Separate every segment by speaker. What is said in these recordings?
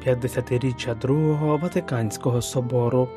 Speaker 1: 50-річчя Другого Ватиканського собору.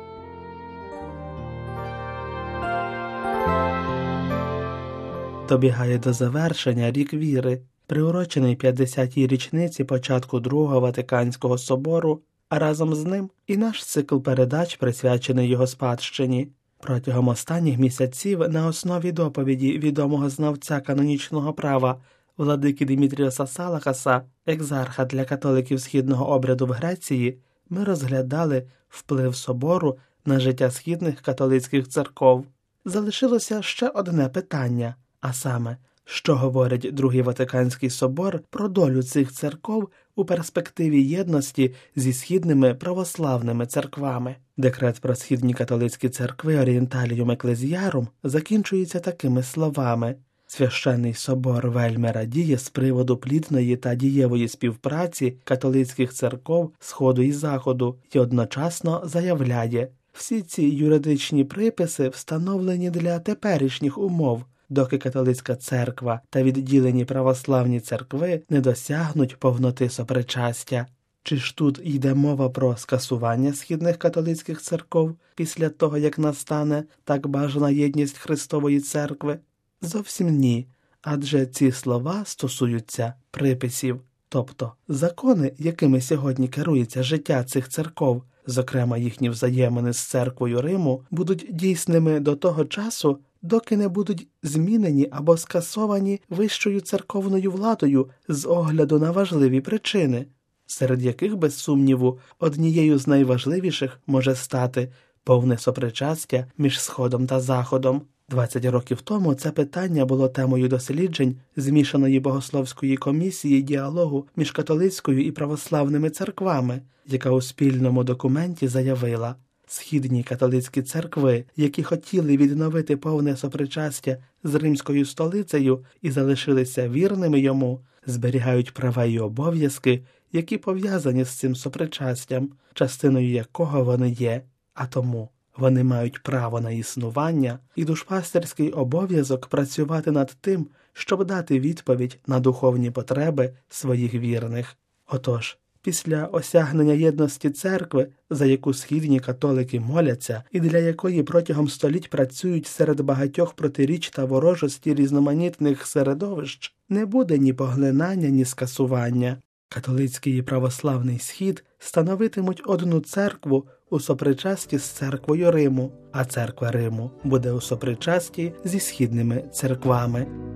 Speaker 1: Добігає до завершення рік віри, приурочений 50-й річниці початку Другого Ватиканського собору, а разом з ним і наш цикл передач, присвячений його спадщині. Протягом останніх місяців на основі доповіді відомого знавця канонічного права владики Димітріоса Салахаса, екзарха для католиків східного обряду в Греції, ми розглядали вплив собору на життя східних католицьких церков. Залишилося ще одне питання, а саме, що говорить Другий Ватиканський собор про долю цих церков у перспективі єдності зі східними православними церквами. Декрет про східні католицькі церкви Орієнталіум Еклезіарум закінчується такими словами: «Священний собор вельми радіє з приводу плідної та дієвої співпраці католицьких церков Сходу і Заходу і одночасно заявляє, всі ці юридичні приписи встановлені для теперішніх умов, доки католицька церква та відділені православні церкви не досягнуть повноти сопричастя». Чи ж тут йде мова про скасування східних католицьких церков після того, як настане так бажана єдність Христової церкви? Зовсім ні, адже ці слова стосуються приписів, тобто закони, якими сьогодні керується життя цих церков, зокрема їхні взаємини з церквою Риму, будуть дійсними до того часу, доки не будуть змінені або скасовані вищою церковною владою з огляду на важливі причини, серед яких, без сумніву, однією з найважливіших може стати повне сопричастя між Сходом та Заходом. 20 років тому це питання було темою досліджень змішаної богословської комісії діалогу між католицькою і православними церквами, яка у спільному документі заявила: східні католицькі церкви, які хотіли відновити повне сопричастя з римською столицею і залишилися вірними йому, зберігають права і обов'язки, які пов'язані з цим сопричастям, частиною якого вони є, а тому вони мають право на існування і душпастерський обов'язок працювати над тим, щоб дати відповідь на духовні потреби своїх вірних. Отож, після осягнення єдності церкви, за яку східні католики моляться і для якої протягом століть працюють серед багатьох протиріч та ворожості різноманітних середовищ, не буде ні поглинання, ні скасування. Католицький і православний Схід становитимуть одну церкву у сопричасті з церквою Риму, а церква Риму буде у сопричасті зі східними церквами.